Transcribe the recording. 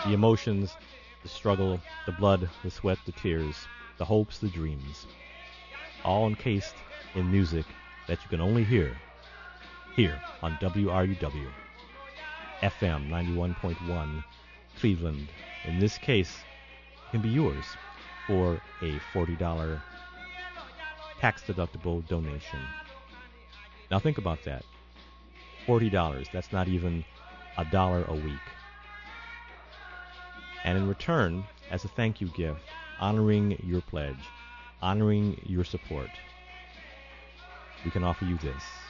The emotions, the struggle, the blood, the sweat, the tears, the hopes, the dreams, all encased in music that you can only hear here on WRUW, FM 91.1, Cleveland. In this case, can be yours for a $40 tax-deductible donation. Now think about that. $40, that's not even $1 a week. And in return, as a thank you gift, honoring your pledge, honoring your support, we can offer you this.